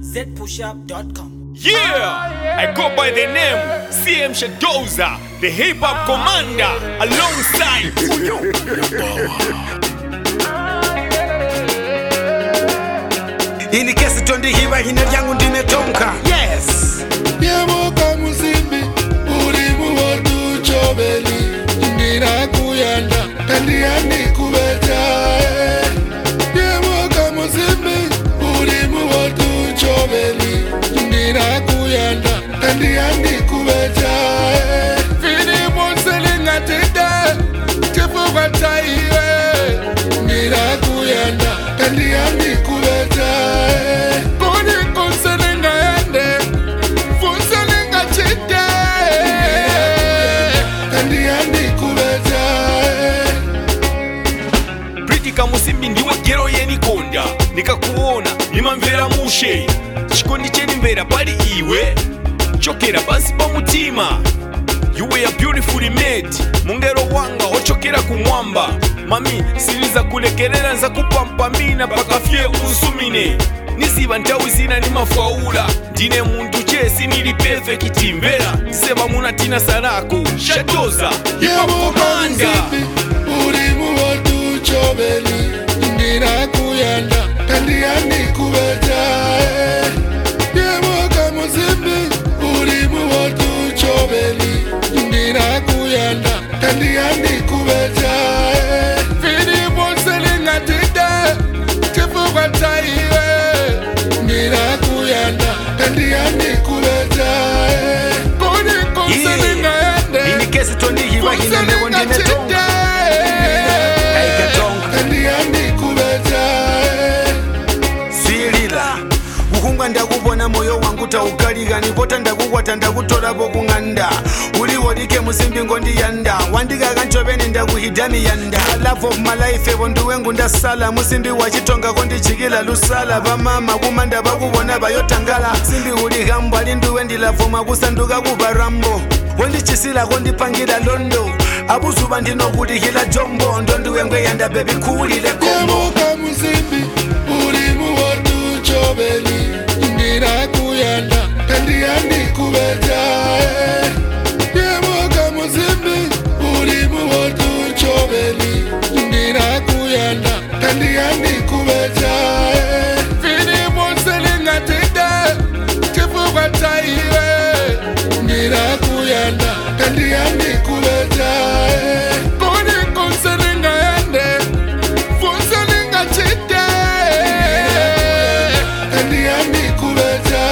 zpush-up.com. Yeah, I go by the name CM Shadoza, the hip hop commander, alongside Ini kesi tondi hiwa hina yangu ndimetonka. Yes. Yemoka muzimbi urimu watu chobeli Ndina kuyanda kandiani kubeta Yemoka muzimbi urimu watu chobeli Ndina kuyanda kandiani kubeta Fini monseli ngatida Tifu wataiwe Ndina kuyanda kandiani kubeta Kuni konseli ngayande Pritika musimbi ndiwe gero yenikonda nikakuona nimamvera mushe chikondi chenimvera pali iwe chokera pasi pa mutima. You were beautifully made mungero wanga ochokera kumwamba mami siriza kulekerera nza kupampamina pakafye unsumine niziba ntawi zina ni mafaula ndine muntu chesi nili perfect mvera seba muna tina sarako Shadoza Yemoka muzimbi urimu watu chobeli Ndina kuyanda kandiani kubeta Yemoka muzimbi urimu watu chobeli Ndina kuyanda kandiani kubeta Fini monseli ngatida Tifu wataiwe Ndina kuyanda kandiani kubeta Kuni konseli ngayande Ini kesi tondi hiwa hina lewo ndimetonka. kandiani kubeta Silila ukungwa ndakubona moyo wangu taukaliga nipota ndakukwata ndakutorapo kung'anda uliwolike musimbi ngondiyanda wandikaka nchoveni ndakuhidami yanda love of my life evo ndiwengu ndasala musimbi wachitonga kondichikila lusala vamama kumanda vakuvona vayotangala simbi ulihambwa ali ndiwe ndilavoma kusanduka kuva rambo wondichisila kondipangila londo abuzuva ndinokulihila jombo ndondiwengwe yanda bebi kuulile kombo. Yemoka muzimbi urimu watu chobeli Ndina kuyanda kandiani kubeta Yemoka muzimbi urimu watu chobeli Ndina kuyanda kandiani kubeta Fini monseli ngatida Tifu wataiwe Ndina kuyanda kandiani kubeta Kuni konseli ngayande Fonseli ngatida kandiani kubeta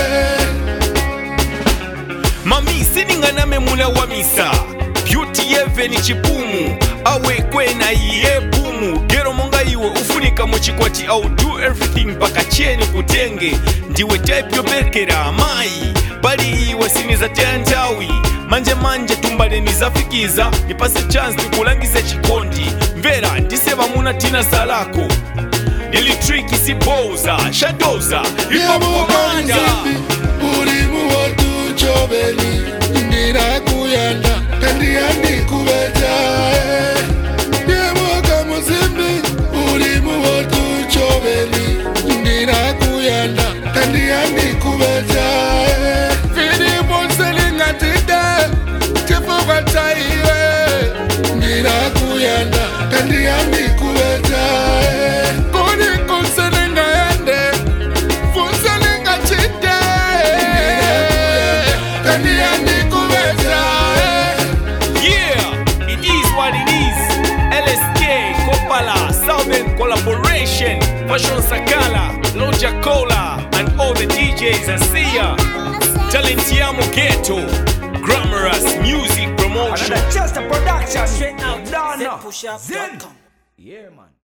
mami sininganame mula wa misa beauty yeve ni chipumu awe kwena iye pumu gero monga iwe ufunika muchikwati I'll do everything paka cheni kutenge ndiwe type yobekera amayi bali iwe siniza tentawi manje tumbale nizafikiza nipase chance nikulangize chikondi mvera ndiseva muna tina salako nilitriki sipoza Shadoza Yemoka muzimbi urimu watu chobeli Ndina kuyanda kandiani kubeta Yemoka muzimbi urimu watu chobeli Ndina kuyanda kandiani kubeta Fini monseli ngatida Tifu wataiwe Ndina kuyanda kandiani kubeta Kuni konseli ngayande Fonseli ngatida kandiani kubeta Yeah, it is what it is. LSK, Kopala, Southern Collaboration, Fashion Sakala, Loja Cola, and all the DJs I see ya. Talentiamo Ghetto, Glamorous Music Promotion. Straight out, zpush-up.com. Yeah, man.